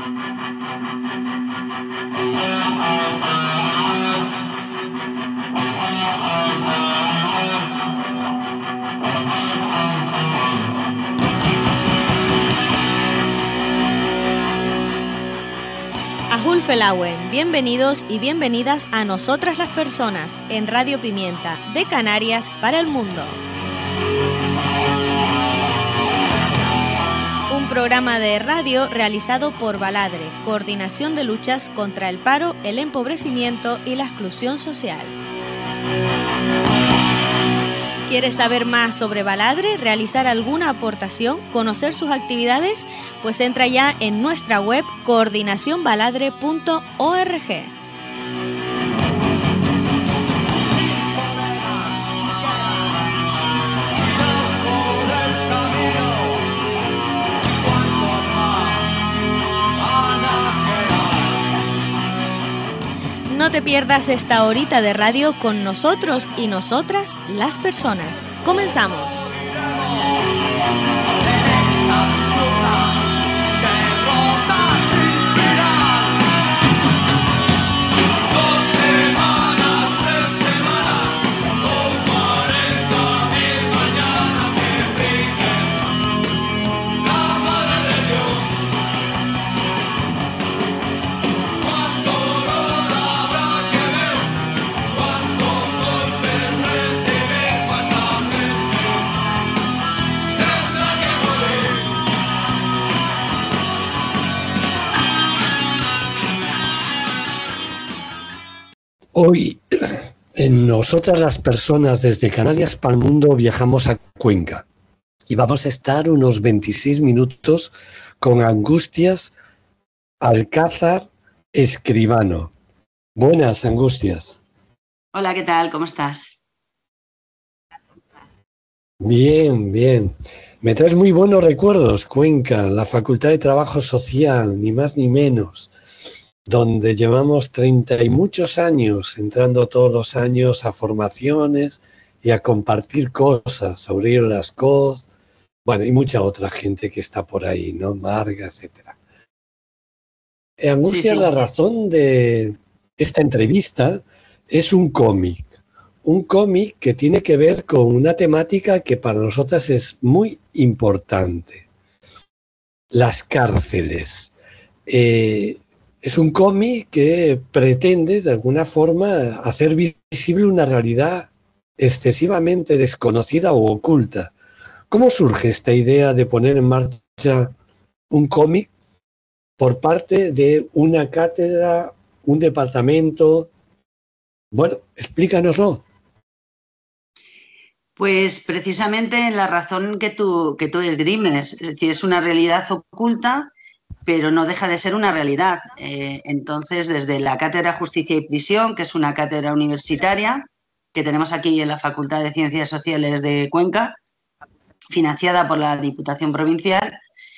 Felauen, bienvenidos y bienvenidas a Nosotras las Personas en Radio Pimienta, de Canarias para el mundo. Un programa de radio realizado por Baladre, Coordinación de Luchas contra el Paro, el Empobrecimiento y la Exclusión Social. ¿Quieres saber más sobre Baladre, realizar alguna aportación, conocer sus actividades? Pues entra ya en nuestra web coordinacionbaladre.org. No te pierdas esta horita de radio con nosotros y nosotras, las personas. ¡Comenzamos! Hoy, en Nosotras las Personas, desde Canarias para el mundo, viajamos a Cuenca y vamos a estar unos 26 minutos con Angustias Alcázar Escribano. Buenas, Angustias. Hola, ¿qué tal? ¿Cómo estás? Bien, bien. Me traes muy buenos recuerdos, Cuenca, la Facultad de Trabajo Social, ni más ni menos, donde llevamos 30 y muchos años, entrando todos los años a formaciones y a compartir cosas, a abrir las cosas, bueno, y mucha otra gente que está por ahí, ¿no? Marga, etcétera. Angustia, sí. La razón de esta entrevista es un cómic que tiene que ver con una temática que para nosotras es muy importante, las cárceles. Es un cómic que pretende, de alguna forma, hacer visible una realidad excesivamente desconocida o oculta. ¿Cómo surge esta idea de poner en marcha un cómic por parte de una cátedra, un departamento? Bueno, explícanoslo. Pues precisamente la razón que tú esgrimes, es decir, es una realidad oculta, pero no deja de ser una realidad. Entonces, desde la Cátedra Justicia y Prisión, que es una cátedra universitaria que tenemos aquí en la Facultad de Ciencias Sociales de Cuenca, financiada por la Diputación Provincial,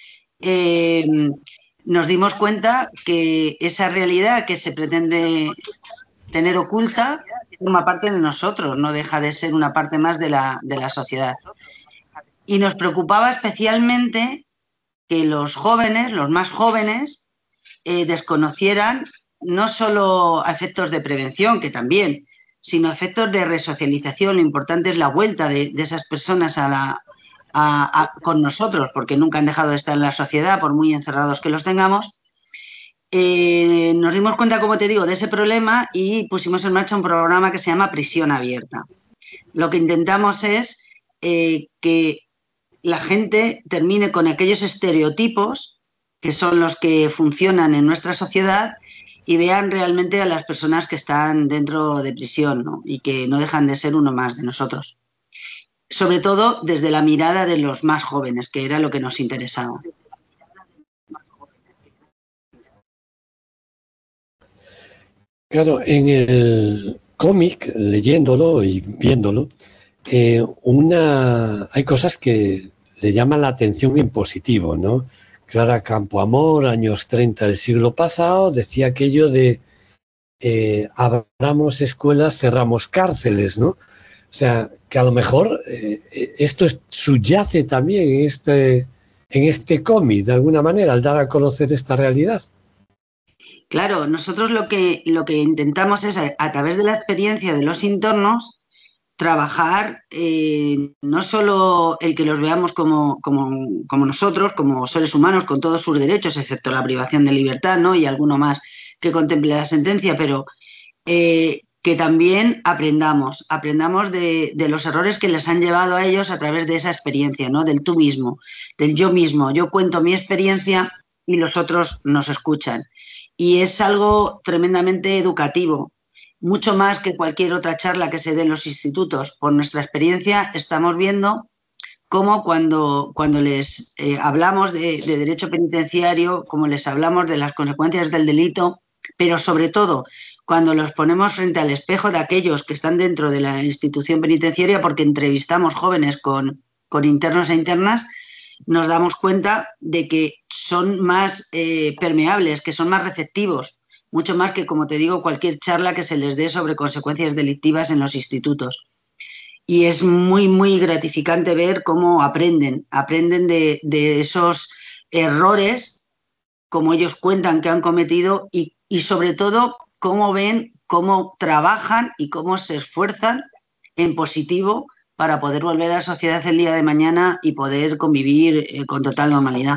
nos dimos cuenta que esa realidad que se pretende tener oculta forma parte de nosotros, no deja de ser una parte más de la sociedad. Y nos preocupaba especialmente que los jóvenes, los más jóvenes, desconocieran no solo a efectos de prevención, que también, sino a efectos de resocialización. Lo importante es la vuelta de esas personas con nosotros, porque nunca han dejado de estar en la sociedad, por muy encerrados que los tengamos. Nos dimos cuenta, como te digo, de ese problema y pusimos en marcha un programa que se llama Prisión Abierta. Lo que intentamos es que la gente termine con aquellos estereotipos que son los que funcionan en nuestra sociedad y vean realmente a las personas que están dentro de prisión, ¿no? Y que no dejan de ser uno más de nosotros. Sobre todo desde la mirada de los más jóvenes, que era lo que nos interesaba. Claro, en el cómic, leyéndolo y viéndolo, hay cosas que le llaman la atención en positivo, ¿no? Clara Campoamor, años 30 del siglo pasado, decía aquello de abramos escuelas, cerramos cárceles, ¿no? O sea, que a lo mejor esto subyace también en en este cómic, de alguna manera, al dar a conocer esta realidad. Claro, nosotros lo que intentamos es, a través de la experiencia de los internos, trabajar no solo el que los veamos como nosotros, como seres humanos con todos sus derechos, excepto la privación de libertad, ¿no? Y alguno más que contemple la sentencia, pero que también aprendamos de los errores que les han llevado a ellos a través de esa experiencia, ¿no? Del tú mismo, del yo mismo. Yo cuento mi experiencia y los otros nos escuchan. Y es algo tremendamente educativo, mucho más que cualquier otra charla que se dé en los institutos. Por nuestra experiencia estamos viendo cómo cuando les hablamos de derecho penitenciario, como les hablamos de las consecuencias del delito, pero sobre todo cuando los ponemos frente al espejo de aquellos que están dentro de la institución penitenciaria, porque entrevistamos jóvenes con internos e internas, nos damos cuenta de que son más permeables, que son más receptivos, mucho más que, como te digo, cualquier charla que se les dé sobre consecuencias delictivas en los institutos. Y es muy, muy gratificante ver cómo aprenden de esos errores, como ellos cuentan que han cometido y sobre todo cómo ven, cómo trabajan y cómo se esfuerzan en positivo para poder volver a la sociedad el día de mañana y poder convivir con total normalidad.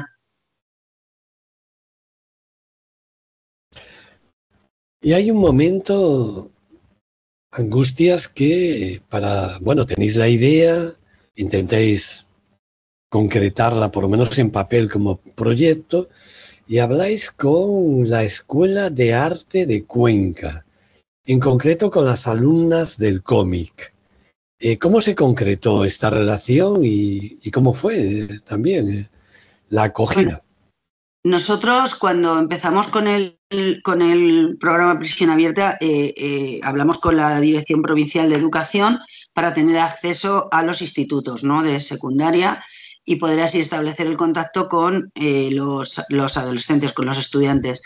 Y hay un momento, Angustias, que tenéis la idea, intentáis concretarla por lo menos en papel como proyecto y habláis con la Escuela de Arte de Cuenca, en concreto con las alumnas del cómic. ¿Cómo se concretó esta relación y cómo fue también la acogida? Bueno, nosotros cuando empezamos con el programa Prisión Abierta hablamos con la Dirección Provincial de Educación para tener acceso a los institutos, ¿no?, de secundaria y poder así establecer el contacto con los adolescentes, con los estudiantes.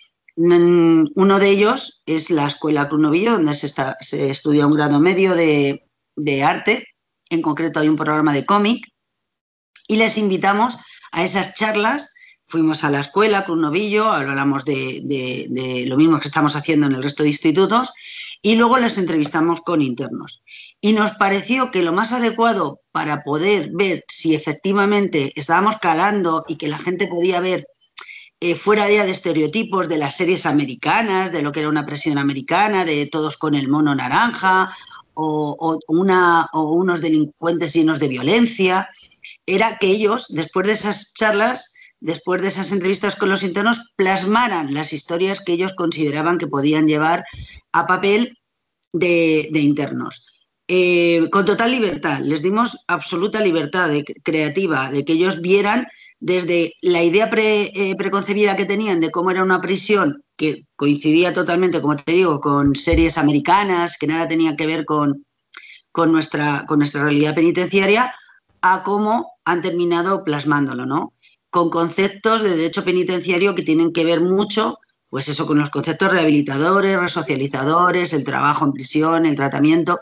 Uno de ellos es la Escuela Cruz Novillo, donde se estudia un grado medio de arte, en concreto hay un programa de cómic, y les invitamos a esas charlas. Fuimos a la escuela Cruz Novillo, hablamos de lo mismo que estamos haciendo en el resto de institutos y luego les entrevistamos con internos. Y nos pareció que lo más adecuado para poder ver si efectivamente estábamos calando y que la gente podía ver fuera ya de estereotipos de las series americanas, de lo que era una prisión americana, de todos con el mono naranja o unos delincuentes llenos de violencia, era que ellos, después de esas charlas, después de esas entrevistas con los internos, plasmaran las historias que ellos consideraban que podían llevar a papel de internos. Con total libertad, les dimos absoluta libertad creativa, de que ellos vieran desde la idea preconcebida que tenían de cómo era una prisión, que coincidía totalmente, como te digo, con series americanas, que nada tenía que ver con nuestra realidad penitenciaria, a cómo han terminado plasmándolo, ¿no? Con conceptos de derecho penitenciario que tienen que ver mucho, pues eso, con los conceptos rehabilitadores, resocializadores, el trabajo en prisión, el tratamiento.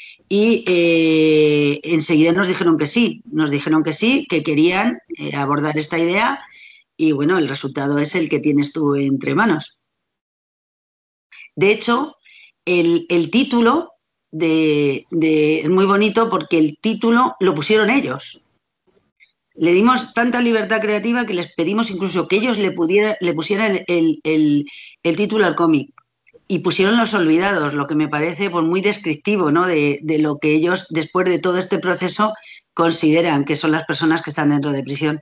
Y enseguida nos dijeron que sí, que querían abordar esta idea y bueno, el resultado es el que tienes tú entre manos. De hecho, el título es muy bonito porque el título lo pusieron ellos. Le dimos tanta libertad creativa que les pedimos incluso que ellos le pusieran el título al cómic. Y pusieron Los Olvidados, lo que me parece pues, muy descriptivo, ¿no?, de lo que ellos, después de todo este proceso, consideran que son las personas que están dentro de prisión.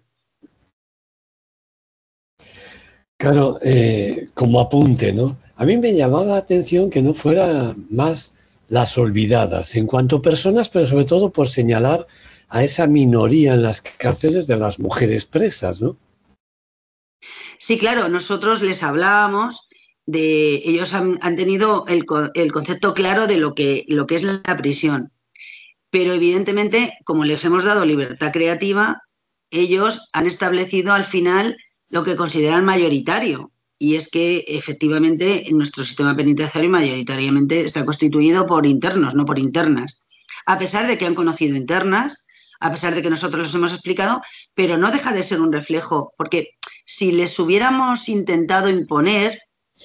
Claro, como apunte, ¿no? A mí me llamaba la atención que no fuera más Las Olvidadas, en cuanto a personas, pero sobre todo por señalar a esa minoría en las cárceles de las mujeres presas, ¿no? Sí, claro, nosotros les hablábamos ellos han tenido el concepto claro de lo que es la prisión, pero evidentemente, como les hemos dado libertad creativa, ellos han establecido al final lo que consideran mayoritario, y es que efectivamente en nuestro sistema penitenciario mayoritariamente está constituido por internos, no por internas. A pesar de que han conocido internas, a pesar de que nosotros los hemos explicado, pero no deja de ser un reflejo, porque si les hubiéramos intentado imponer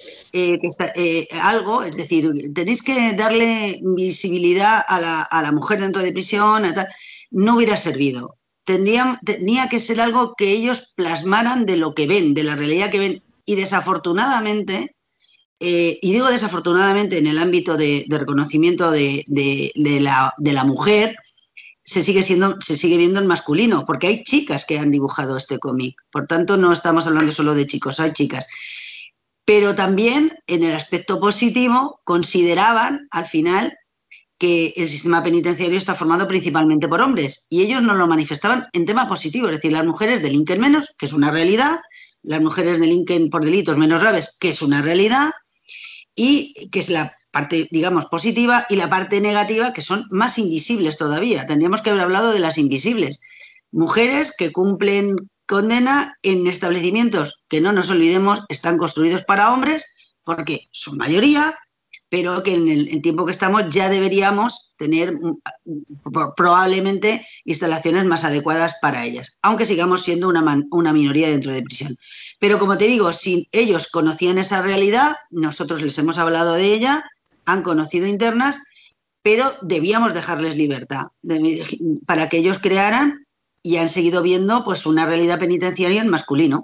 algo, es decir, tenéis que darle visibilidad a la mujer dentro de prisión, tal, no hubiera servido. Tenía que ser algo que ellos plasmaran de lo que ven, de la realidad que ven, y desafortunadamente, y digo desafortunadamente en el ámbito de reconocimiento de la mujer, se sigue viendo el masculino, porque hay chicas que han dibujado este cómic, por tanto no estamos hablando solo de chicos, hay chicas. Pero también en el aspecto positivo consideraban al final que el sistema penitenciario está formado principalmente por hombres y ellos nos lo manifestaban en tema positivo, es decir, las mujeres delinquen menos, que es una realidad, las mujeres delinquen por delitos menos graves, que es una realidad, y que es la parte, digamos, positiva, y la parte negativa, que son más invisibles todavía. Tendríamos que haber hablado de las invisibles. Mujeres que cumplen condena en establecimientos que, no nos olvidemos, están construidos para hombres, porque son mayoría, pero que en el tiempo que estamos ya deberíamos tener probablemente instalaciones más adecuadas para ellas, aunque sigamos siendo una minoría dentro de prisión. Pero como te digo, si ellos conocían esa realidad, nosotros les hemos hablado de ella, han conocido internas, pero debíamos dejarles libertad para que ellos crearan y han seguido viendo pues una realidad penitenciaria en masculino.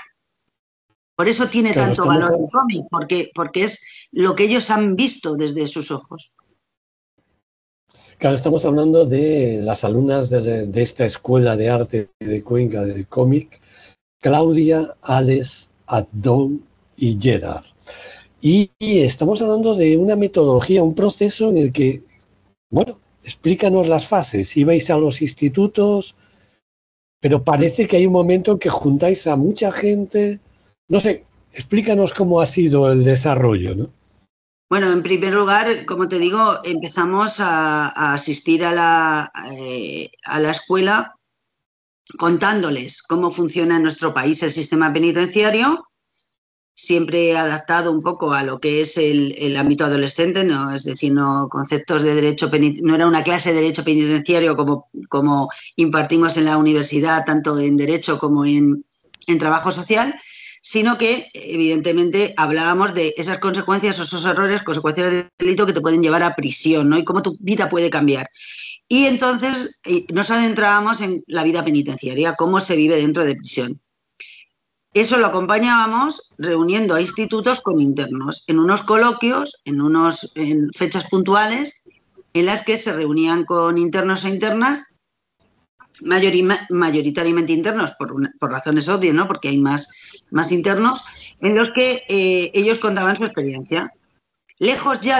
Por eso tiene tanto valor el cómic, porque es lo que ellos han visto desde sus ojos. Claro, estamos hablando de las alumnas de esta escuela de arte de Cuenca del cómic, Claudia, Alex, Adón y Gerard. Y estamos hablando de una metodología, un proceso en el que, bueno, explícanos las fases. Ibais a los institutos, pero parece que hay un momento en que juntáis a mucha gente. No sé, explícanos cómo ha sido el desarrollo, ¿no? Bueno, en primer lugar, como te digo, empezamos a asistir a la escuela contándoles cómo funciona en nuestro país el sistema penitenciario, siempre adaptado un poco a lo que es el ámbito adolescente, ¿no? Es decir, no conceptos de derecho no era una clase de derecho penitenciario como impartimos en la universidad, tanto en derecho como en trabajo social, sino que evidentemente hablábamos de esas consecuencias o esos errores, consecuencias del delito que te pueden llevar a prisión, ¿no? Y cómo tu vida puede cambiar. Y entonces nos adentrábamos en la vida penitenciaria, cómo se vive dentro de prisión. Eso lo acompañábamos reuniendo a institutos con internos, en unos coloquios, en fechas puntuales, en las que se reunían con internos e internas, mayoritariamente internos, por razones obvias, ¿no? Porque hay más internos, en los que ellos contaban su experiencia. Lejos ya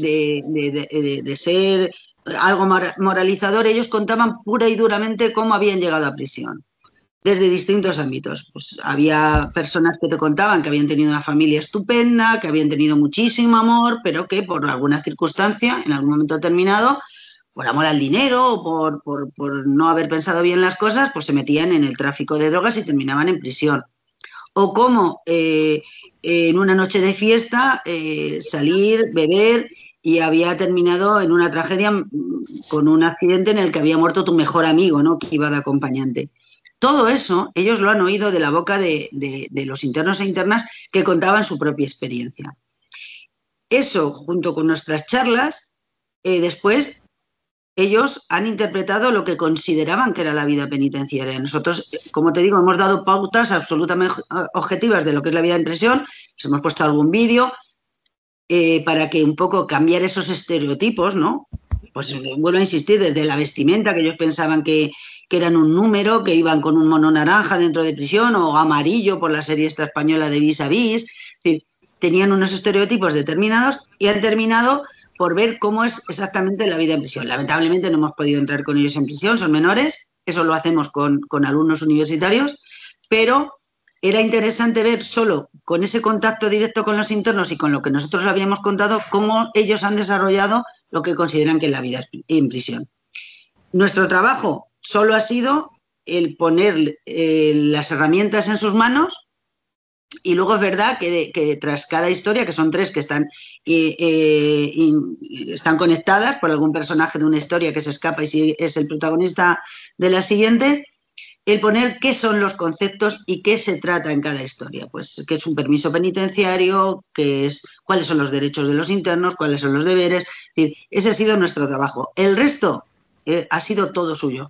de ser algo moralizador, ellos contaban pura y duramente cómo habían llegado a prisión, desde distintos ámbitos. Pues había personas que te contaban que habían tenido una familia estupenda, que habían tenido muchísimo amor, pero que por alguna circunstancia, en algún momento determinado, por amor al dinero o por no haber pensado bien las cosas, pues se metían en el tráfico de drogas y terminaban en prisión. O cómo en una noche de fiesta salir, beber, y había terminado en una tragedia con un accidente en el que había muerto tu mejor amigo, ¿no? Que iba de acompañante. Todo eso ellos lo han oído de la boca de los internos e internas que contaban su propia experiencia. Eso, junto con nuestras charlas, después ellos han interpretado lo que consideraban que era la vida penitenciaria. Nosotros, como te digo, hemos dado pautas absolutamente objetivas de lo que es la vida en prisión, les hemos puesto algún vídeo para que un poco cambiar esos estereotipos, ¿no? Pues vuelvo a insistir, desde la vestimenta, que ellos pensaban que eran un número, que iban con un mono naranja dentro de prisión o amarillo por la serie esta española de Vis a Vis. Es decir, tenían unos estereotipos determinados y han terminado por ver cómo es exactamente la vida en prisión. Lamentablemente no hemos podido entrar con ellos en prisión, son menores, eso lo hacemos con alumnos universitarios, pero era interesante ver solo con ese contacto directo con los internos y con lo que nosotros habíamos contado cómo ellos han desarrollado lo que consideran que es la vida en prisión. Nuestro trabajo solo ha sido el poner las herramientas en sus manos Y luego es verdad que tras cada historia, que son 3 que están conectadas por algún personaje de una historia que se escapa y si es el protagonista de la siguiente, el poner qué son los conceptos y qué se trata en cada historia. Pues qué es un permiso penitenciario, cuáles son los derechos de los internos, cuáles son los deberes. Es decir, ese ha sido nuestro trabajo. El resto ha sido todo suyo.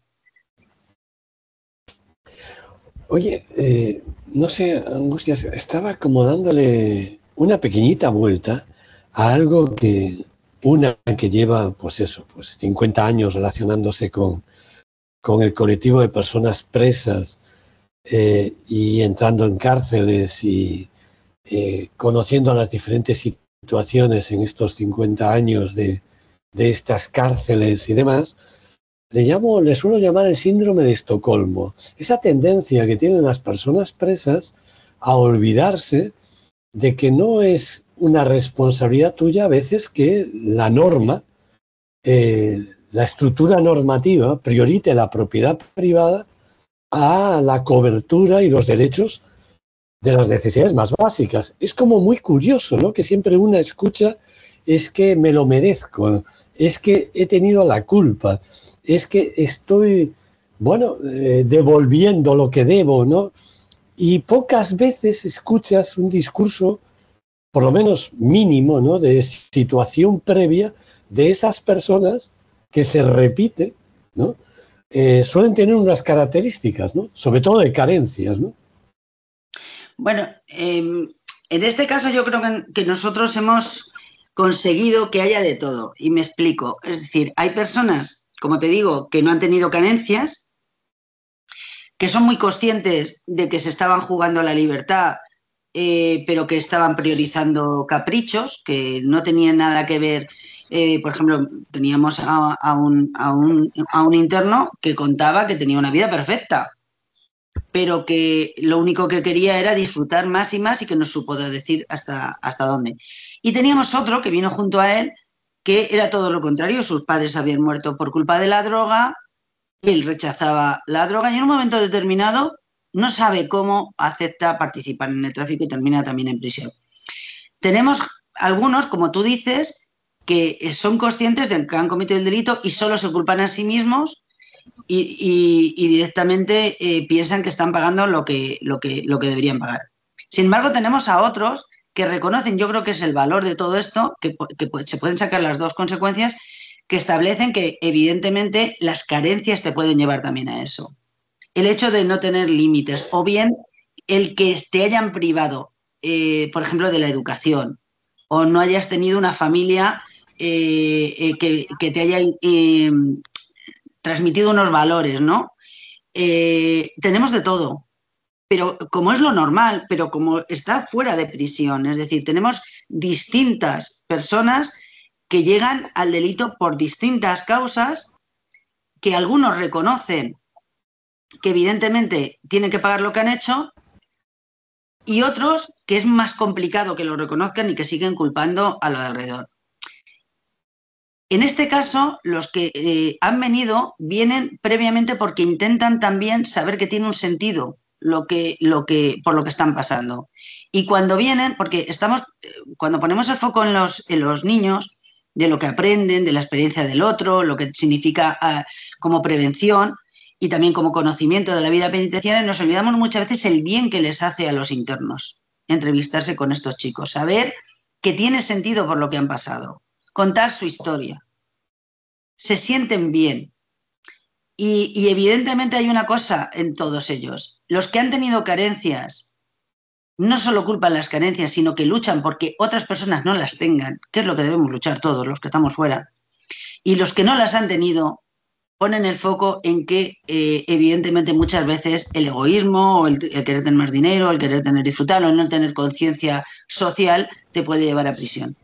Oye, no sé, Angustias, estaba como dándole una pequeñita vuelta a algo que lleva, pues 50 años relacionándose con el colectivo de personas presas y entrando en cárceles y conociendo las diferentes situaciones en estos 50 años de estas cárceles y demás. Le suelo llamar el síndrome de Estocolmo, esa tendencia que tienen las personas presas a olvidarse de que no es una responsabilidad tuya a veces que la norma, la estructura normativa priorite la propiedad privada a la cobertura y los derechos de las necesidades más básicas. Es como muy curioso, ¿no? Que siempre una escucha es que me lo merezco, es que he tenido la culpa, es que estoy, devolviendo lo que debo, ¿no? Y pocas veces escuchas un discurso, por lo menos mínimo, ¿no?, de situación previa de esas personas que se repite, ¿no? Suelen tener unas características, ¿no?, sobre todo de carencias, ¿no? Bueno, en este caso yo creo que nosotros hemos conseguido que haya de todo, y me explico. Es decir, hay personas, como te digo, que no han tenido carencias, que son muy conscientes de que se estaban jugando la libertad, pero que estaban priorizando caprichos, que no tenían nada que ver. Por ejemplo, teníamos a un interno que contaba que tenía una vida perfecta, pero que lo único que quería era disfrutar más y más y que no supo decir hasta dónde. Y teníamos otro que vino junto a él, que era todo lo contrario. Sus padres habían muerto por culpa de la droga, él rechazaba la droga y en un momento determinado no sabe cómo acepta participar en el tráfico y termina también en prisión. Tenemos algunos, como tú dices, que son conscientes de que han cometido el delito y solo se culpan a sí mismos y directamente piensan que están pagando lo que deberían pagar. Sin embargo, tenemos a otros que reconocen, yo creo que es el valor de todo esto, que se pueden sacar las dos consecuencias, que establecen que evidentemente las carencias te pueden llevar también a eso. El hecho de no tener límites o bien el que te hayan privado, por ejemplo, de la educación o no hayas tenido una familia que te haya transmitido unos valores, ¿no? Tenemos de todo, pero como es lo normal, pero como está fuera de prisión, es decir, tenemos distintas personas que llegan al delito por distintas causas, que algunos reconocen que evidentemente tienen que pagar lo que han hecho y otros que es más complicado que lo reconozcan y que siguen culpando a lo de alrededor. En este caso, los que han venido vienen previamente porque intentan también saber que tiene un sentido por lo que están pasando. Y cuando vienen, porque cuando ponemos el foco en los niños, de lo que aprenden, de la experiencia del otro, lo que significa como prevención y también como conocimiento de la vida penitenciaria, nos olvidamos muchas veces el bien que les hace a los internos entrevistarse con estos chicos, saber que tiene sentido por lo que han pasado, contar su historia. Se sienten bien. Y evidentemente hay una cosa en todos ellos. Los que han tenido carencias no solo culpan las carencias, sino que luchan porque otras personas no las tengan, que es lo que debemos luchar todos los que estamos fuera. Y los que no las han tenido ponen el foco en que evidentemente muchas veces el egoísmo o el querer tener más dinero, el querer disfrutar o el no tener conciencia social te puede llevar a prisión.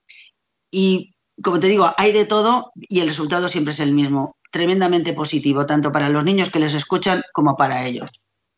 Y como te digo, hay de todo y el resultado siempre es el mismo, tremendamente positivo, tanto para los niños que les escuchan como para ellos.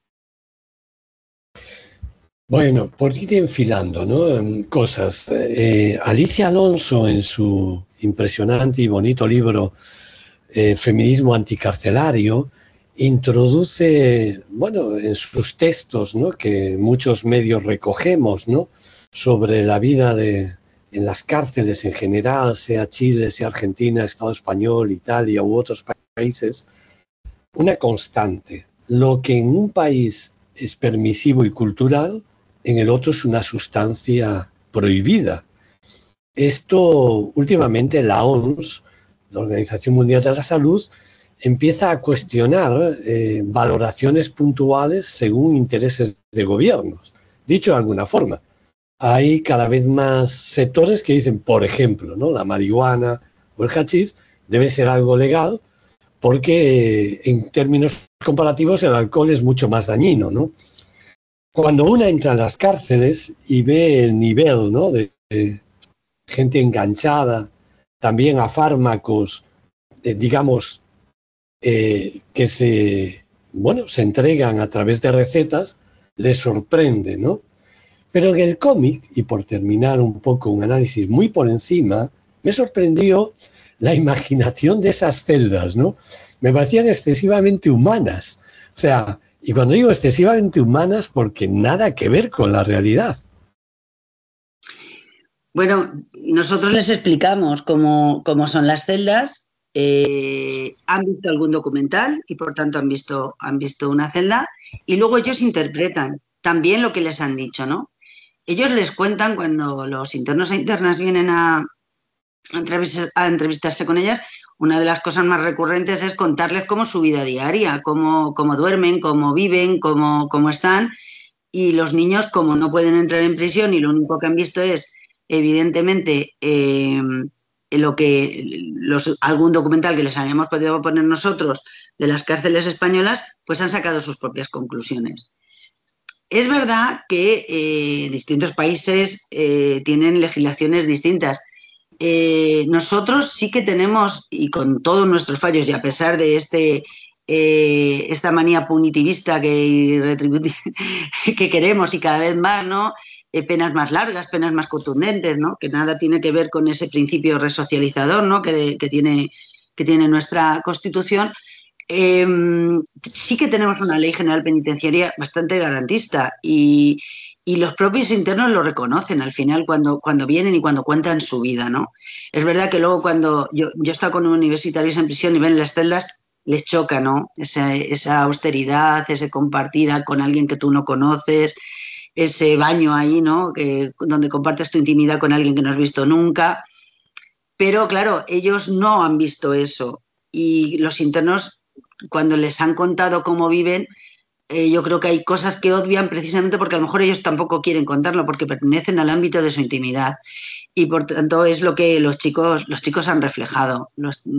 Bueno, por ir enfilando, ¿no?, cosas. Alicia Alonso, en su impresionante y bonito libro Feminismo anticarcelario, introduce, bueno, en sus textos, ¿no?, que muchos medios recogemos, ¿no?, sobre la vida en las cárceles en general, sea Chile, sea Argentina, Estado español, Italia u otros países, una constante. Lo que en un país es permisivo y cultural, en el otro es una sustancia prohibida. Esto, últimamente, la OMS, la Organización Mundial de la Salud, empieza a cuestionar valoraciones puntuales según intereses de gobiernos. Dicho de alguna forma, hay cada vez más sectores que dicen, por ejemplo, ¿no?, la marihuana o el hachís debe ser algo legal porque en términos comparativos el alcohol es mucho más dañino, ¿no? Cuando uno entra en las cárceles y ve el nivel, ¿no?, de gente enganchada, también a fármacos, digamos, que se entregan a través de recetas, les sorprende, ¿no? Pero en el cómic, y por terminar un poco un análisis muy por encima, me sorprendió la imaginación de esas celdas, ¿no? Me parecían excesivamente humanas. O sea, y cuando digo excesivamente humanas, porque nada que ver con la realidad. Bueno, nosotros les explicamos cómo son las celdas. Han visto algún documental y por tanto han visto una celda, y luego ellos interpretan también lo que les han dicho, ¿no? Ellos les cuentan, cuando los internos e internas vienen a entrevistarse con ellas, una de las cosas más recurrentes es contarles cómo es su vida diaria, cómo duermen, cómo viven, cómo están. Y los niños, como no pueden entrar en prisión y lo único que han visto es, evidentemente, algún documental que les hayamos podido poner nosotros de las cárceles españolas, pues han sacado sus propias conclusiones. Es verdad que distintos países tienen legislaciones distintas. Nosotros sí que tenemos, y con todos nuestros fallos, y a pesar de esta manía punitivista que queremos y cada vez más, ¿no?, penas más largas, penas más contundentes, ¿no?, que nada tiene que ver con ese principio resocializador, ¿no?, que tiene nuestra Constitución. Sí que tenemos una ley general penitenciaria bastante garantista y los propios internos lo reconocen al final cuando vienen y cuando cuentan su vida, ¿no? Es verdad que luego cuando yo he estado con universitarios en prisión y ven las celdas, les choca, ¿no?, esa austeridad, ese compartir con alguien que tú no conoces, ese baño ahí, ¿no?, donde compartes tu intimidad con alguien que no has visto nunca. Pero claro, ellos no han visto eso, y los internos, cuando les han contado cómo viven, yo creo que hay cosas que obvian precisamente porque a lo mejor ellos tampoco quieren contarlo, porque pertenecen al ámbito de su intimidad, y por tanto es lo que los chicos han reflejado,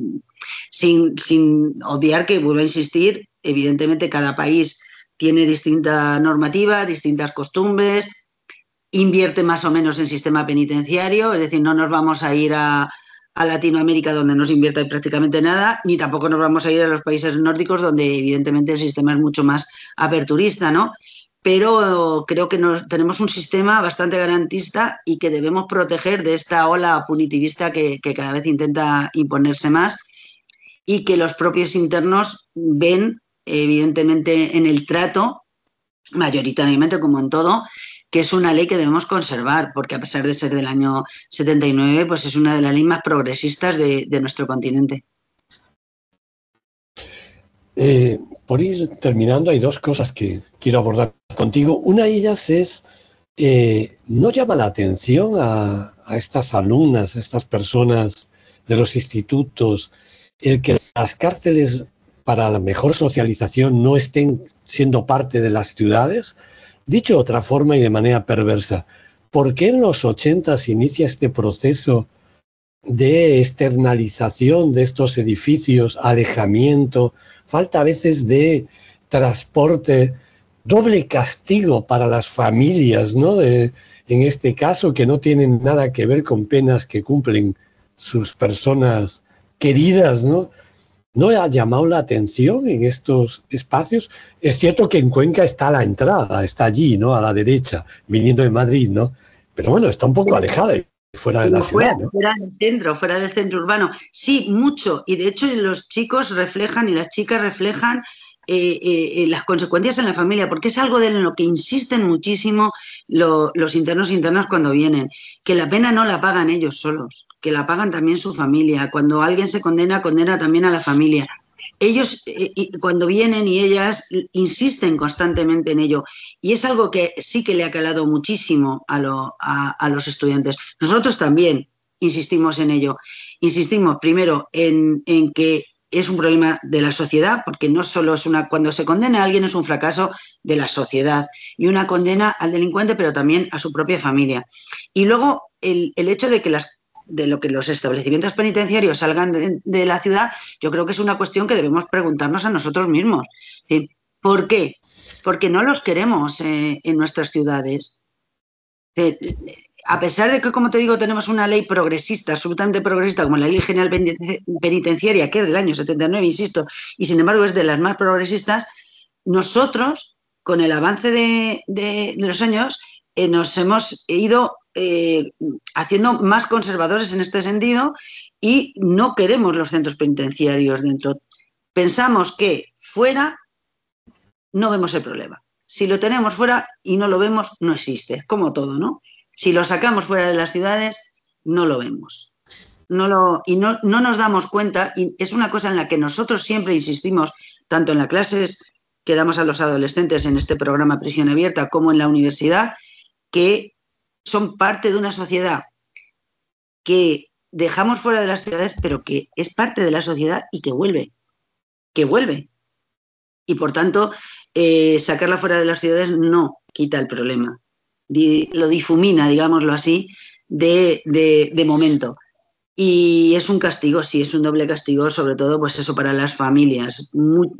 sin obviar que, vuelvo a insistir, evidentemente cada país tiene distinta normativa, distintas costumbres, invierte más o menos en sistema penitenciario, es decir, no nos vamos a ir a Latinoamérica, donde no se invierte prácticamente nada, ni tampoco nos vamos a ir a los países nórdicos, donde evidentemente el sistema es mucho más aperturista, ¿no? Pero creo que tenemos un sistema bastante garantista y que debemos proteger de esta ola punitivista que cada vez intenta imponerse más, y que los propios internos ven, evidentemente, en el trato, mayoritariamente como en todo, que es una ley que debemos conservar, porque a pesar de ser del año 79, pues es una de las leyes más progresistas de nuestro continente. Por ir terminando, hay dos cosas que quiero abordar contigo. Una de ellas es, ¿no llama la atención a estas alumnas, a estas personas de los institutos, el que las cárceles para la mejor socialización no estén siendo parte de las ciudades? Dicho de otra forma y de manera perversa, ¿por qué en los 80 se inicia este proceso de externalización de estos edificios, alejamiento, falta a veces de transporte, doble castigo para las familias, ¿no?, en este caso, que no tienen nada que ver con penas que cumplen sus personas queridas, ¿no? ¿No ha llamado la atención en estos espacios? Es cierto que en Cuenca está la entrada, está allí, ¿no?, a la derecha, viniendo de Madrid, ¿no? Pero bueno, está un poco alejada, fuera de la ciudad, ¿no? Fuera del centro urbano. Sí, mucho. Y de hecho los chicos reflejan y las chicas reflejan las consecuencias en la familia, porque es algo de lo que insisten muchísimo los internos e internas cuando vienen, que la pena no la pagan ellos solos, que la pagan también su familia. Cuando alguien se condena, condena también a la familia. Ellos, cuando vienen y ellas, insisten constantemente en ello. Y es algo que sí que le ha calado muchísimo a los estudiantes. Nosotros también insistimos en ello. Insistimos primero en que es un problema de la sociedad, porque no solo es cuando se condena a alguien es un fracaso de la sociedad y una condena al delincuente, pero también a su propia familia. Y luego el hecho de que lo que los establecimientos penitenciarios salgan de la ciudad, yo creo que es una cuestión que debemos preguntarnos a nosotros mismos. ¿Por qué? Porque no los queremos en nuestras ciudades. A pesar de que, como te digo, tenemos una ley progresista, absolutamente progresista, como la Ley General Penitenciaria, que es del año 79, insisto, y sin embargo es de las más progresistas, nosotros, con el avance de los años, nos hemos ido haciendo más conservadores en este sentido y no queremos los centros penitenciarios dentro. Pensamos que fuera no vemos el problema. Si lo tenemos fuera y no lo vemos, no existe, como todo, ¿no? Si lo sacamos fuera de las ciudades, no lo vemos. No nos damos cuenta, y es una cosa en la que nosotros siempre insistimos, tanto en las clases que damos a los adolescentes en este programa Prisión Abierta como en la universidad, que son parte de una sociedad que dejamos fuera de las ciudades, pero que es parte de la sociedad y que vuelve. Y por tanto, sacarla fuera de las ciudades no quita el problema. Lo difumina, digámoslo así, de momento. Y es un castigo, sí, es un doble castigo, sobre todo, pues eso, para las familias.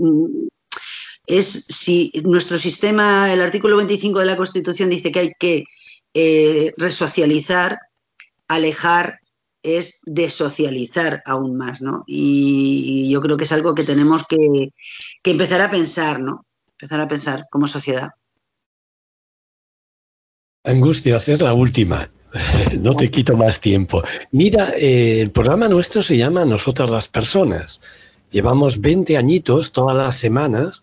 Si nuestro sistema, el artículo 25 de la Constitución dice que hay que resocializar, alejar es desocializar aún más, ¿no? Y yo creo que es algo que tenemos que empezar a pensar, ¿no? Empezar a pensar como sociedad. Angustias, es la última. No te quito más tiempo. Mira, el programa nuestro se llama Nosotras las Personas. Llevamos 20 añitos todas las semanas,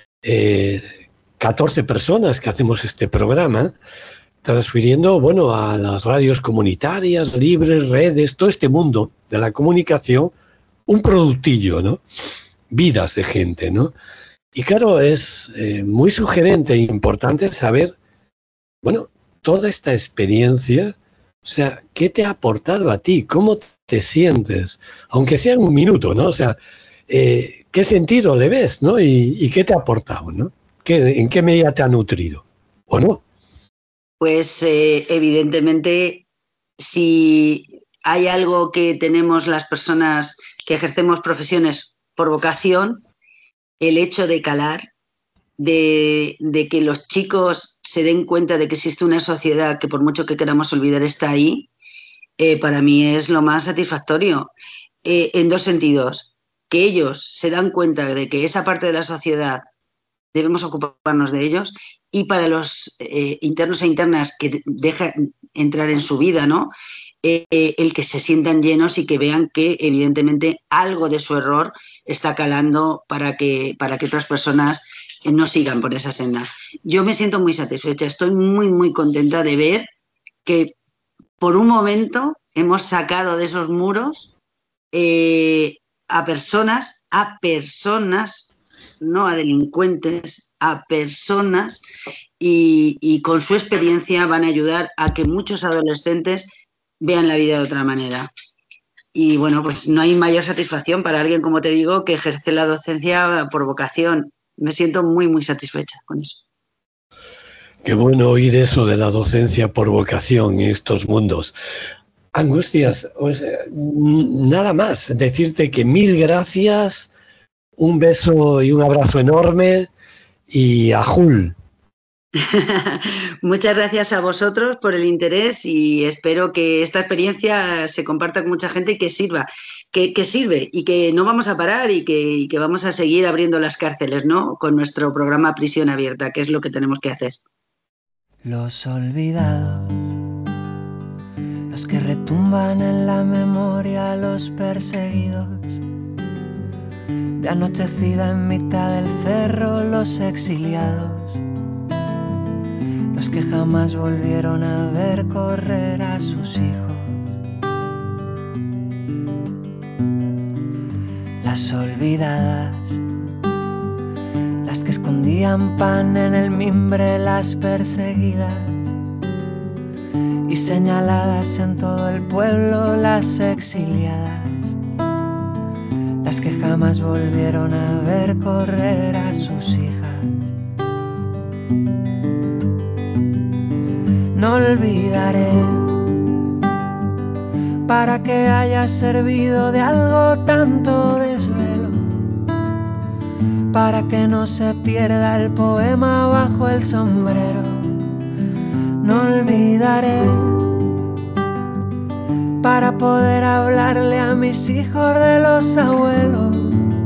14 personas que hacemos este programa, transfiriendo, bueno, a las radios comunitarias, libres, redes, todo este mundo de la comunicación, un productillo, ¿no? Vidas de gente, ¿no? Y claro, es muy sugerente e importante saber, bueno, toda esta experiencia, o sea, ¿qué te ha aportado a ti? ¿Cómo te sientes? Aunque sea en un minuto, ¿no? O sea, ¿qué sentido le ves, ¿no? ¿Y qué te ha aportado, ¿no? ¿En qué medida te ha nutrido? ¿O no? Pues evidentemente, si hay algo que tenemos las personas que ejercemos profesiones por vocación, el hecho de calar, de que los chicos se den cuenta de que existe una sociedad que por mucho que queramos olvidar está ahí, para mí es lo más satisfactorio, en dos sentidos. Que ellos se dan cuenta de que esa parte de la sociedad debemos ocuparnos de ellos, y para los internos e internas que dejan entrar en su vida, ¿no? El que se sientan llenos y que vean que evidentemente algo de su error está calando para que otras personas no sigan por esa senda. Yo me siento muy satisfecha, estoy muy, muy contenta de ver que por un momento hemos sacado de esos muros a personas, no a delincuentes, a personas, y con su experiencia van a ayudar a que muchos adolescentes vean la vida de otra manera. Y bueno, pues no hay mayor satisfacción para alguien, como te digo, que ejerce la docencia por vocación. Me siento muy, muy satisfecha con eso. Qué bueno oír eso de la docencia por vocación en estos mundos. Angustias, pues, nada más, decirte que 1000 gracias, un beso y un abrazo enorme y a Jul. Muchas gracias a vosotros por el interés y espero que esta experiencia se comparta con mucha gente y que sirva, que sirve, y que no vamos a parar y que vamos a seguir abriendo las cárceles, ¿no? Con nuestro programa Prisión Abierta, que es lo que tenemos que hacer. Los olvidados, los que retumban en la memoria, los perseguidos, de anochecida en mitad del cerro, los exiliados, los que jamás volvieron a ver correr a sus hijos. Las olvidadas, las que escondían pan en el mimbre, las perseguidas y señaladas en todo el pueblo, las exiliadas, las que jamás volvieron a ver correr a sus hijas. No olvidaré, para que haya servido de algo tanto desvelo, para que no se pierda el poema bajo el sombrero. No olvidaré, para poder hablarle a mis hijos de los abuelos,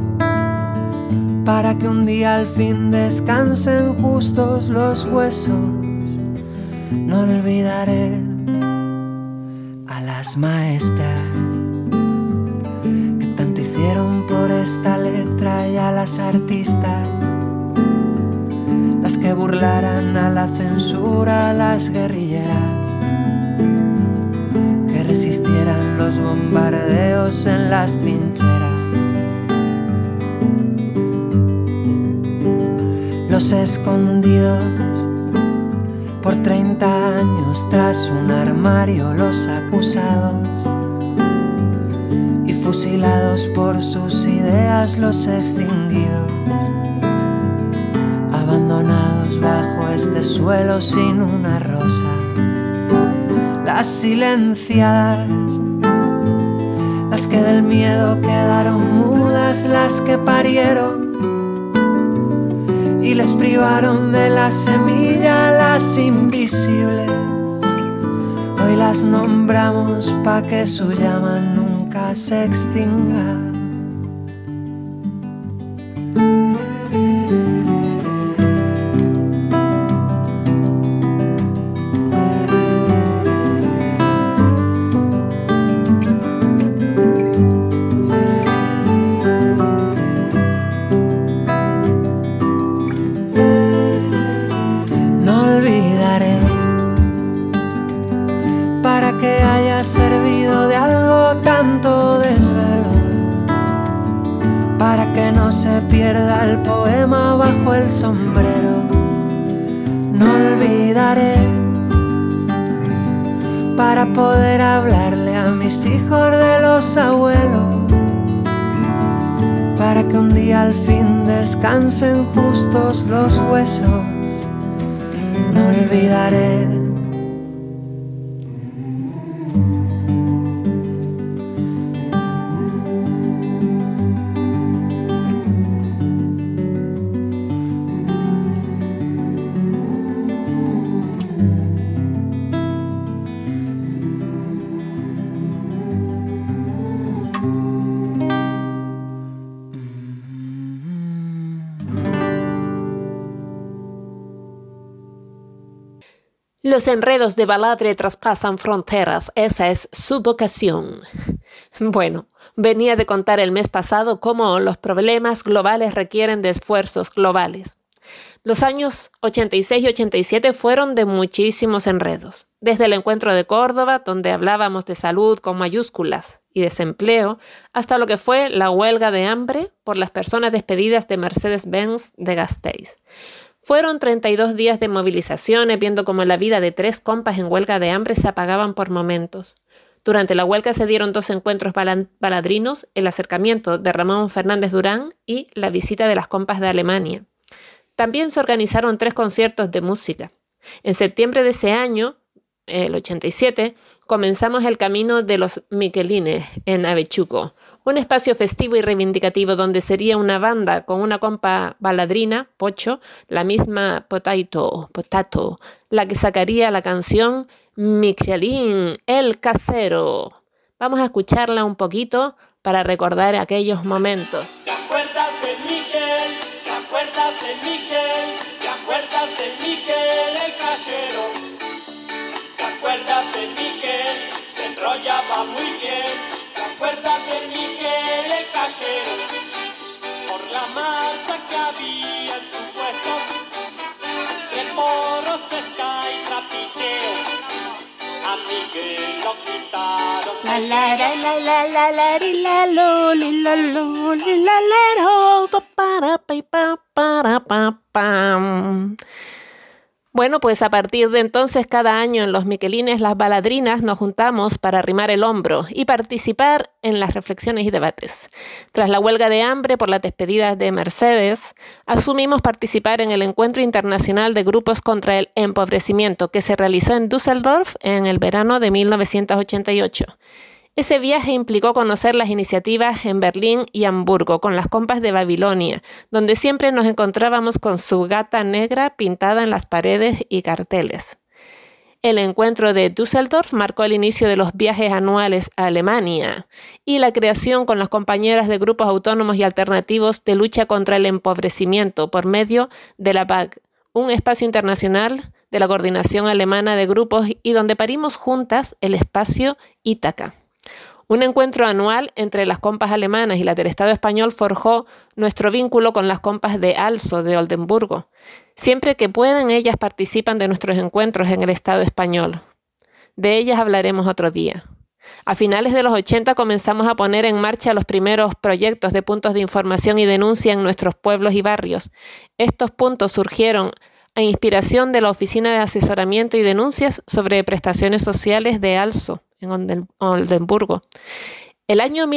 para que un día al fin descansen justos los huesos. No olvidaré a las maestras que tanto hicieron por esta letra, y a las artistas, las que burlaran a la censura, a las guerrilleras que resistieran los bombardeos en las trincheras. Los escondidos por 30 años tras un armario, los acusados y fusilados por sus ideas, los extinguidos, abandonados bajo este suelo sin una rosa. Las silenciadas, las que del miedo quedaron mudas, las que parieron y les privaron de la semilla, las invisibles. Hoy las nombramos pa' que su llama nunca se extinga. Servido de algo tanto desvelo, para que no se pierda el poema bajo el sombrero. No olvidaré, para poder hablarle a mis hijos de los abuelos, para que un día al fin descansen justos los huesos. No olvidaré. Los enredos de Baladre traspasan fronteras, esa es su vocación. Bueno, venía de contar el mes pasado cómo los problemas globales requieren de esfuerzos globales. Los años 86 y 87 fueron de muchísimos enredos. Desde el encuentro de Córdoba, donde hablábamos de salud con mayúsculas y desempleo, hasta lo que fue la huelga de hambre por las personas despedidas de Mercedes-Benz de Gasteiz. Fueron 32 días de movilizaciones, viendo cómo la vida de 3 compas en huelga de hambre se apagaban por momentos. Durante la huelga se dieron 2 encuentros baladrinos, el acercamiento de Ramón Fernández Durán y la visita de las compas de Alemania. También se organizaron 3 conciertos de música. En septiembre de ese año, el 87, comenzamos el camino de los Miquelines en Avechuco, un espacio festivo y reivindicativo donde sería una banda con una compa baladrina, Pocho, la misma Potato, la que sacaría la canción Michelin, el casero. Vamos a escucharla un poquito para recordar aquellos momentos. ¿Te acuerdas de Miquel? ¿Te acuerdas de Miquel? ¿Te acuerdas de Miquel, el casero? ¿Te acuerdas de Miquel? Se enrollaba muy bien. ¿Te acuerdas de Miquel, el casero? por la marcha que había en su puesto. De porros, pesca y trapicheo, a Miguel lo quitaron. La la la la la la la li, la lo li, la lo li, la la ro, pa para pa pam. Bueno, pues a partir de entonces, cada año en los Miquelines Las Baladrinas nos juntamos para arrimar el hombro y participar en las reflexiones y debates. Tras la huelga de hambre por la despedida de Mercedes, asumimos participar en el Encuentro Internacional de Grupos contra el Empobrecimiento, que se realizó en Düsseldorf en el verano de 1988. Ese viaje implicó conocer las iniciativas en Berlín y Hamburgo con las compas de Babilonia, donde siempre nos encontrábamos con su gata negra pintada en las paredes y carteles. El encuentro de Düsseldorf marcó el inicio de los viajes anuales a Alemania y la creación con las compañeras de grupos autónomos y alternativos de lucha contra el empobrecimiento por medio de la BAG, un espacio internacional de la Coordinación Alemana de Grupos y donde parimos juntas el espacio Ítaca. Un encuentro anual entre las compas alemanas y las del Estado español forjó nuestro vínculo con las compas de Also, de Oldenburgo. Siempre que pueden, ellas participan de nuestros encuentros en el Estado español. De ellas hablaremos otro día. A finales de los 80 comenzamos a poner en marcha los primeros proyectos de puntos de información y denuncia en nuestros pueblos y barrios. Estos puntos surgieron a inspiración de la Oficina de Asesoramiento y Denuncias sobre Prestaciones Sociales de Also, en Oldenburgo. El año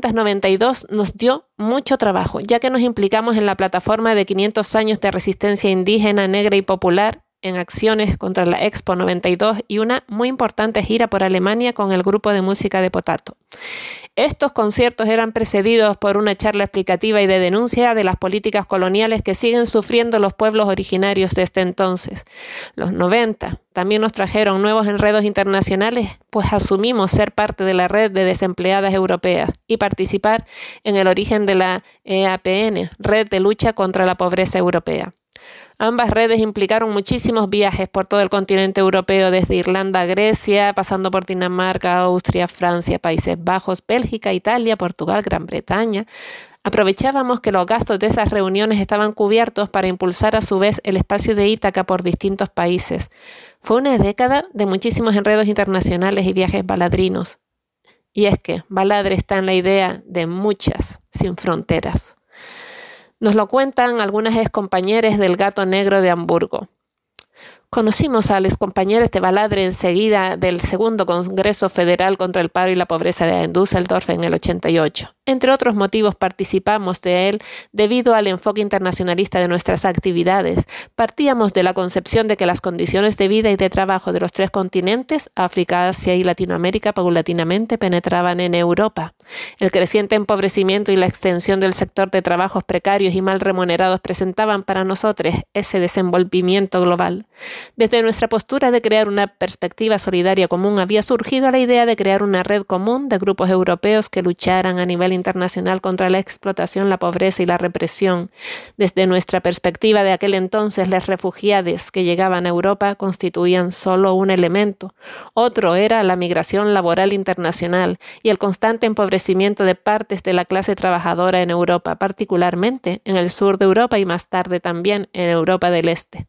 1992 nos dio mucho trabajo, ya que nos implicamos en la plataforma de 500 años de resistencia indígena, negra y popular en acciones contra la Expo 92 y una muy importante gira por Alemania con el grupo de música de Potato. Estos conciertos eran precedidos por una charla explicativa y de denuncia de las políticas coloniales que siguen sufriendo los pueblos originarios desde entonces. Los 90 también nos trajeron nuevos enredos internacionales, pues asumimos ser parte de la red de desempleadas europeas y participar en el origen de la EAPN, Red de Lucha contra la Pobreza Europea. Ambas redes implicaron muchísimos viajes por todo el continente europeo, desde Irlanda a Grecia, pasando por Dinamarca, Austria, Francia, Países Bajos, Bélgica, Italia, Portugal, Gran Bretaña. Aprovechábamos que los gastos de esas reuniones estaban cubiertos para impulsar a su vez el espacio de Ítaca por distintos países. Fue una década de muchísimos enredos internacionales y viajes baladrinos. Y es que Baladre está en la idea de muchas sin fronteras. Nos lo cuentan algunas excompañeras del Gato Negro de Hamburgo. Conocimos a los compañeros de Baladre enseguida del segundo Congreso Federal contra el Paro y la Pobreza de Düsseldorf en el 88. Entre otros motivos participamos de él debido al enfoque internacionalista de nuestras actividades. Partíamos de la concepción de que las condiciones de vida y de trabajo de los tres continentes, África, Asia y Latinoamérica, paulatinamente penetraban en Europa. El creciente empobrecimiento y la extensión del sector de trabajos precarios y mal remunerados presentaban para nosotros ese desenvolvimiento global. Desde nuestra postura de crear una perspectiva solidaria común había surgido la idea de crear una red común de grupos europeos que lucharan a nivel internacional contra la explotación, la pobreza y la represión. Desde nuestra perspectiva de aquel entonces, los refugiados que llegaban a Europa constituían solo un elemento. Otro era la migración laboral internacional y el constante empobrecimiento de partes de la clase trabajadora en Europa, particularmente en el sur de Europa y más tarde también en Europa del Este.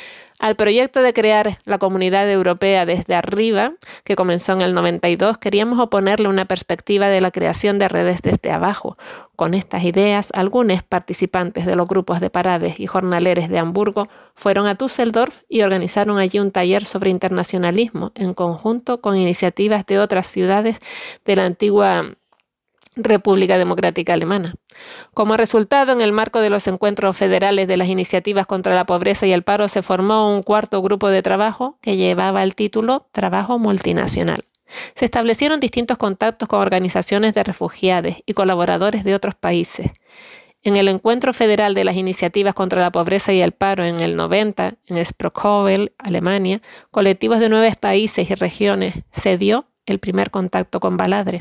Al proyecto de crear la Comunidad Europea desde arriba, que comenzó en el 92, queríamos oponerle una perspectiva de la creación de redes desde abajo. Con estas ideas, algunos participantes de los grupos de parades y jornaleres de Hamburgo fueron a Düsseldorf y organizaron allí un taller sobre internacionalismo, en conjunto con iniciativas de otras ciudades de la antigua República Democrática Alemana. Como resultado, en el marco de los encuentros federales de las iniciativas contra la pobreza y el paro, se formó un cuarto grupo de trabajo que llevaba el título Trabajo Multinacional. Se establecieron distintos contactos con organizaciones de refugiados y colaboradores de otros países. En el encuentro federal de las iniciativas contra la pobreza y el paro en el 90, en Sprockhövel, Alemania, colectivos de 9 países y regiones, se dio el primer contacto con Baladre.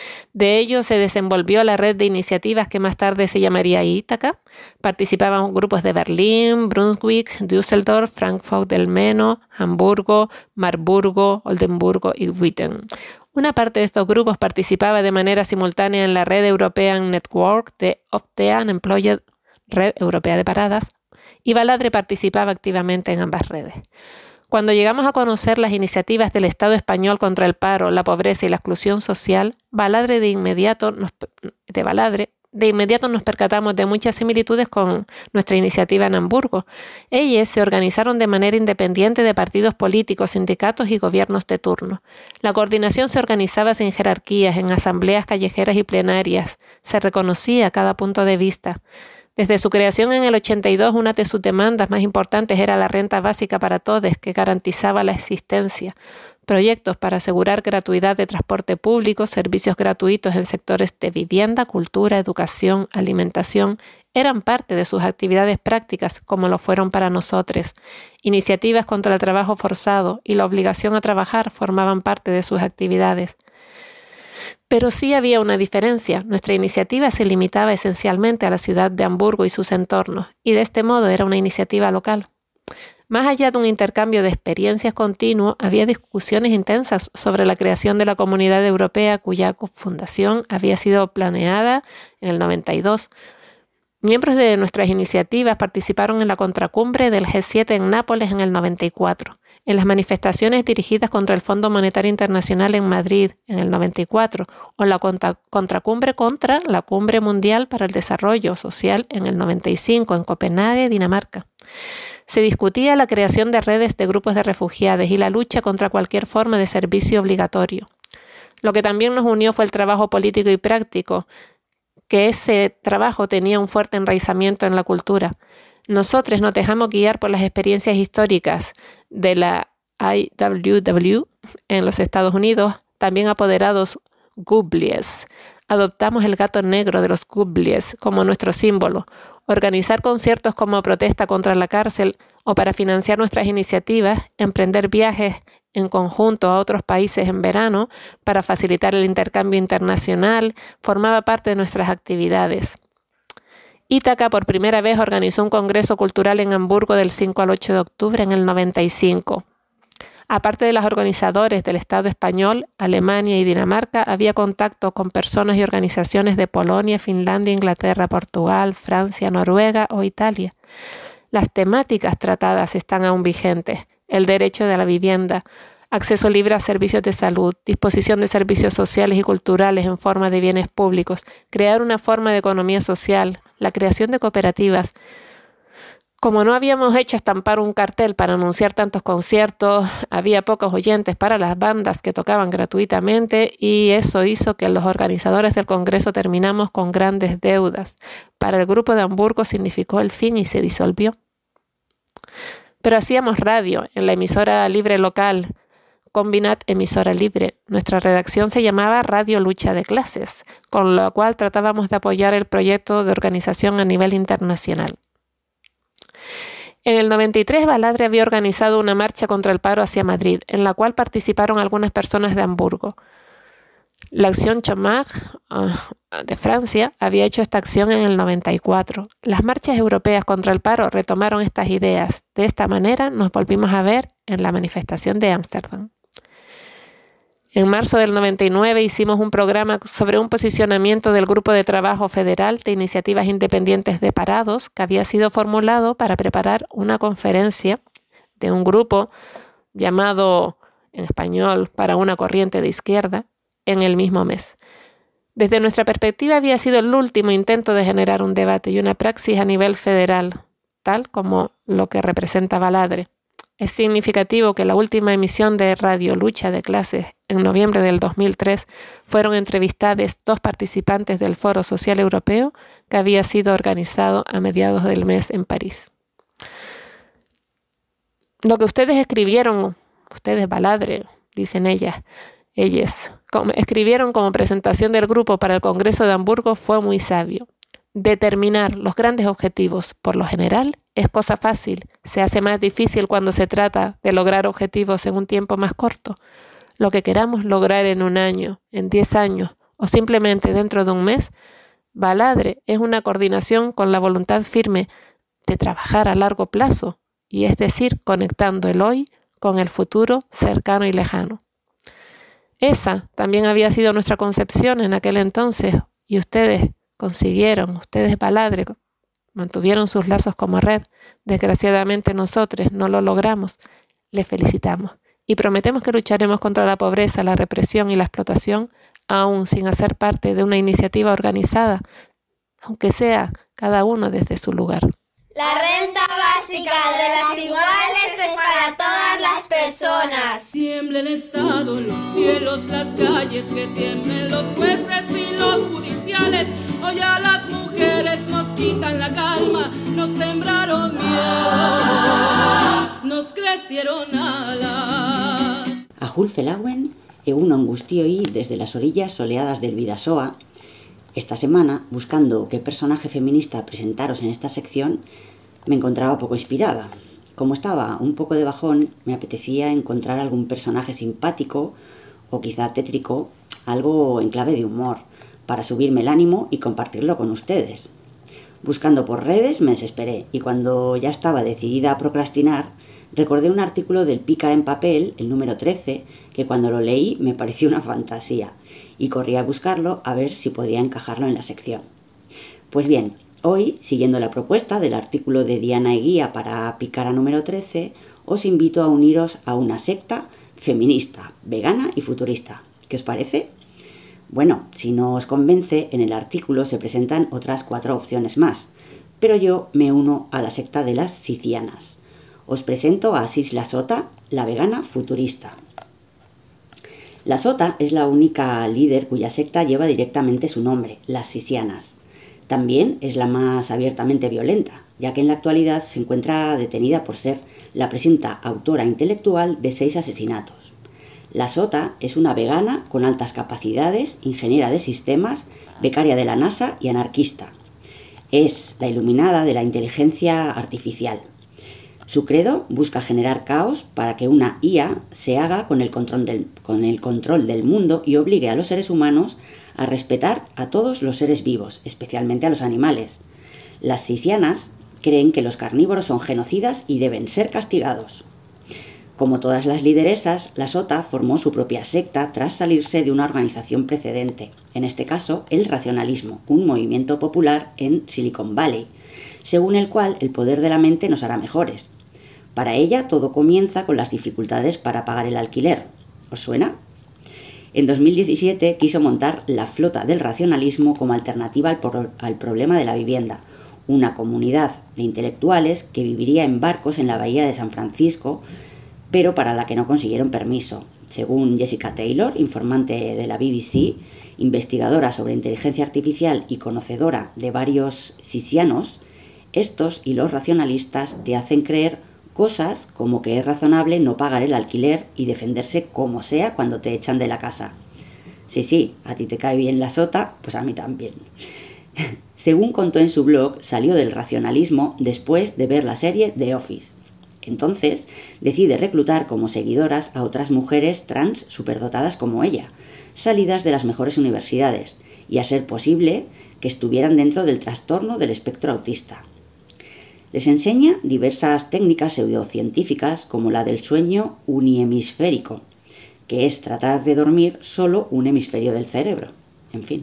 De ello se desenvolvió la red de iniciativas que más tarde se llamaría Ítaca. Participaban grupos de Berlín, Brunswick, Düsseldorf, Frankfurt del Meno, Hamburgo, Marburgo, Oldenburgo y Witten. Una parte de estos grupos participaba de manera simultánea en la Red European Network of the Unemployed, Red Europea de Paradas, y Baladre participaba activamente en ambas redes. Cuando llegamos a conocer las iniciativas del Estado español contra el paro, la pobreza y la exclusión social, Baladre de inmediato nos percatamos de muchas similitudes con nuestra iniciativa en Hamburgo. Ellas se organizaron de manera independiente de partidos políticos, sindicatos y gobiernos de turno. La coordinación se organizaba sin jerarquías, en asambleas callejeras y plenarias. Se reconocía cada punto de vista. Desde su creación en el 82, una de sus demandas más importantes era la renta básica para todos, que garantizaba la existencia. Proyectos para asegurar gratuidad de transporte público, servicios gratuitos en sectores de vivienda, cultura, educación, alimentación, eran parte de sus actividades prácticas, como lo fueron para nosotros. Iniciativas contra el trabajo forzado y la obligación a trabajar formaban parte de sus actividades. Pero sí había una diferencia. Nuestra iniciativa se limitaba esencialmente a la ciudad de Hamburgo y sus entornos, y de este modo era una iniciativa local. Más allá de un intercambio de experiencias continuo, había discusiones intensas sobre la creación de la Comunidad Europea, cuya fundación había sido planeada en el 92. Miembros de nuestras iniciativas participaron en la contracumbre del G7 en Nápoles en el 94, en las manifestaciones dirigidas contra el Fondo Monetario Internacional en Madrid en el 94 o en la contracumbre contra la Cumbre Mundial para el Desarrollo Social en el 95 en Copenhague, Dinamarca. Se discutía la creación de redes de grupos de refugiados y la lucha contra cualquier forma de servicio obligatorio. Lo que también nos unió fue el trabajo político y práctico, que ese trabajo tenía un fuerte enraizamiento en la cultura. Nosotros nos dejamos guiar por las experiencias históricas de la IWW en los Estados Unidos, también apoderados Gublies. Adoptamos el gato negro de los Gublies como nuestro símbolo. Organizar conciertos como protesta contra la cárcel o para financiar nuestras iniciativas, emprender viajes en conjunto a otros países en verano para facilitar el intercambio internacional, formaba parte de nuestras actividades. Ítaca por primera vez organizó un congreso cultural en Hamburgo del 5 al 8 de octubre en el 95. Aparte de los organizadores del Estado español, Alemania y Dinamarca, había contacto con personas y organizaciones de Polonia, Finlandia, Inglaterra, Portugal, Francia, Noruega o Italia. Las temáticas tratadas están aún vigentes: el derecho de la vivienda, acceso libre a servicios de salud, disposición de servicios sociales y culturales en forma de bienes públicos, crear una forma de economía social, la creación de cooperativas. Como no habíamos hecho estampar un cartel para anunciar tantos conciertos, había pocos oyentes para las bandas que tocaban gratuitamente y eso hizo que los organizadores del Congreso terminamos con grandes deudas. Para el grupo de Hamburgo significó el fin y se disolvió. Pero hacíamos radio en la emisora libre local, Combinat Emisora Libre. Nuestra redacción se llamaba Radio Lucha de Clases, con lo cual tratábamos de apoyar el proyecto de organización a nivel internacional. En el 93, Baladre había organizado una marcha contra el paro hacia Madrid, en la cual participaron algunas personas de Hamburgo. La Acción Chômage de Francia había hecho esta acción en el 94. Las marchas europeas contra el paro retomaron estas ideas. De esta manera nos volvimos a ver en la manifestación de Ámsterdam. En marzo del 99 hicimos un programa sobre un posicionamiento del Grupo de Trabajo Federal de Iniciativas Independientes de Parados, que había sido formulado para preparar una conferencia de un grupo llamado en español Para una corriente de izquierda en el mismo mes. Desde nuestra perspectiva había sido el último intento de generar un debate y una praxis a nivel federal, tal como lo que representa Baladre. Es significativo que la última emisión de Radio Lucha de Clases en noviembre del 2003 fueron entrevistadas 2 participantes del Foro Social Europeo que había sido organizado a mediados del mes en París. Lo que ustedes escribieron, ustedes Baladre, dicen ellas, escribieron como presentación del grupo para el Congreso de Hamburgo fue muy sabio. Determinar los grandes objetivos, por lo general, es cosa fácil. Se hace más difícil cuando se trata de lograr objetivos en un tiempo más corto. Lo que queramos lograr en 1 año, en 10 años o simplemente dentro de un mes, Baladre es una coordinación con la voluntad firme de trabajar a largo plazo, y es decir, conectando el hoy con el futuro cercano y lejano. Esa también había sido nuestra concepción en aquel entonces, y ustedes consiguieron, ustedes Baladre, mantuvieron sus lazos como red. Desgraciadamente nosotros no lo logramos. Les felicitamos y prometemos que lucharemos contra la pobreza, la represión y la explotación, aún sin hacer parte de una iniciativa organizada, aunque sea cada uno desde su lugar. La renta básica de las iguales es para todas las personas. Tiembla el Estado, los cielos, las calles, que tiemblen los jueces y los judiciales. Hoy a las mujeres nos quitan la calma, nos sembraron miedo, nos crecieron alas. A Julfelauen, egun on guztioi desde las orillas soleadas del Bidasoa. Esta semana, buscando qué personaje feminista presentaros en esta sección, me encontraba poco inspirada. Como estaba un poco de bajón, me apetecía encontrar algún personaje simpático o quizá tétrico, algo en clave de humor, para subirme el ánimo y compartirlo con ustedes. Buscando por redes me desesperé y cuando ya estaba decidida a procrastinar, recordé un artículo del Pica en Papel, el número 13, que cuando lo leí me pareció una fantasía y corrí a buscarlo a ver si podía encajarlo en la sección. Pues bien, hoy, siguiendo la propuesta del artículo de Diana Eguía para Picara número 13, os invito a uniros a una secta feminista, vegana y futurista. ¿Qué os parece? Bueno, si no os convence, en el artículo se presentan otras 4 opciones más, pero yo me uno a la secta de las Sicianas. Os presento a Sisla Sota, la vegana futurista. La Sota es la única líder cuya secta lleva directamente su nombre, las Sisianas. También es la más abiertamente violenta, ya que en la actualidad se encuentra detenida por ser la presunta autora intelectual de 6 asesinatos. La Sota es una vegana con altas capacidades, ingeniera de sistemas, becaria de la NASA y anarquista. Es la iluminada de la inteligencia artificial. Su credo busca generar caos para que una IA se haga con el control del mundo y obligue a los seres humanos a respetar a todos los seres vivos, especialmente a los animales. Las sicianas creen que los carnívoros son genocidas y deben ser castigados. Como todas las lideresas, la Sota formó su propia secta tras salirse de una organización precedente, en este caso el racionalismo, un movimiento popular en Silicon Valley, según el cual el poder de la mente nos hará mejores. Para ella todo comienza con las dificultades para pagar el alquiler. ¿Os suena? En 2017 quiso montar la Flota del Racionalismo como alternativa al problema de la vivienda, una comunidad de intelectuales que viviría en barcos en la bahía de San Francisco, pero para la que no consiguieron permiso. Según Jessica Taylor, informante de la BBC, investigadora sobre inteligencia artificial y conocedora de varios sicianos, estos y los racionalistas te hacen creer cosas como que es razonable no pagar el alquiler y defenderse como sea cuando te echan de la casa. Sí, a ti te cae bien la Sota, pues a mí también. Según contó en su blog, salió del racionalismo después de ver la serie The Office. Entonces, decide reclutar como seguidoras a otras mujeres trans superdotadas como ella, salidas de las mejores universidades, y a ser posible que estuvieran dentro del trastorno del espectro autista. Les enseña diversas técnicas pseudocientíficas como la del sueño unihemisférico, que es tratar de dormir solo un hemisferio del cerebro. En fin.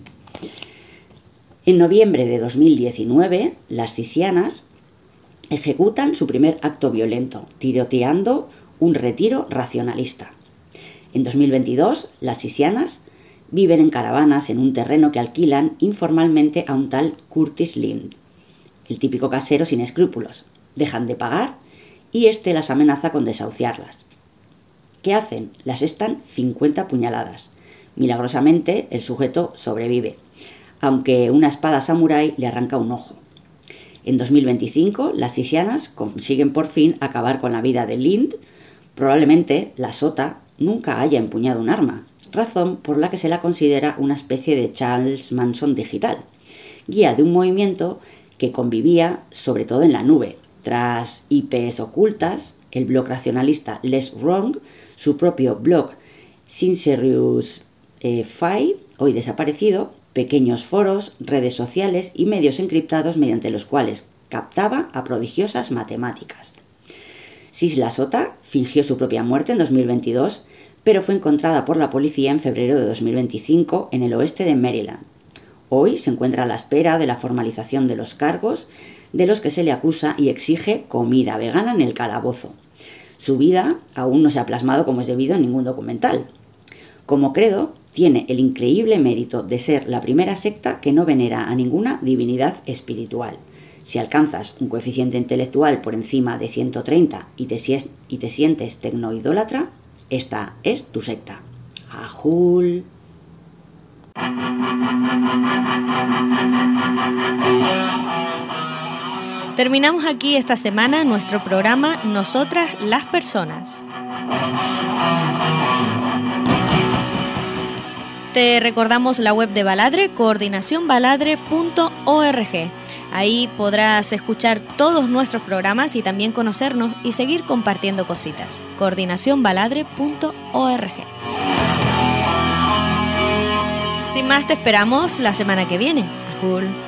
En noviembre de 2019, las sicianas ejecutan su primer acto violento, tiroteando un retiro racionalista. En 2022, las sicianas viven en caravanas en un terreno que alquilan informalmente a un tal Curtis Lind, el típico casero sin escrúpulos. Dejan de pagar y este las amenaza con desahuciarlas. ¿Qué hacen? Las asestan 50 puñaladas. Milagrosamente, el sujeto sobrevive, aunque una espada samurái le arranca un ojo. En 2025, las sicianas consiguen por fin acabar con la vida de Lind. Probablemente la Sota nunca haya empuñado un arma, razón por la que se la considera una especie de Charles Manson digital, guía de un movimiento que convivía sobre todo en la nube. Tras IPs ocultas, el blog racionalista Less Wrong, su propio blog Sincerius Fi, hoy desaparecido, pequeños foros, redes sociales y medios encriptados mediante los cuales captaba a prodigiosas matemáticas. Sisla Sota fingió su propia muerte en 2022, pero fue encontrada por la policía en febrero de 2025 en el oeste de Maryland. Hoy se encuentra a la espera de la formalización de los cargos de los que se le acusa y exige comida vegana en el calabozo. Su vida aún no se ha plasmado como es debido en ningún documental. Como credo, tiene el increíble mérito de ser la primera secta que no venera a ninguna divinidad espiritual. Si alcanzas un coeficiente intelectual por encima de 130 y te sientes tecnoidólatra, esta es tu secta. ¡Ajul! Terminamos aquí esta semana nuestro programa Nosotras las Personas. Te recordamos la web de Baladre, coordinacionbaladre.org. Ahí podrás escuchar todos nuestros programas y también conocernos y seguir compartiendo cositas. coordinacionbaladre.org. Sin más, te esperamos la semana que viene. Ajul.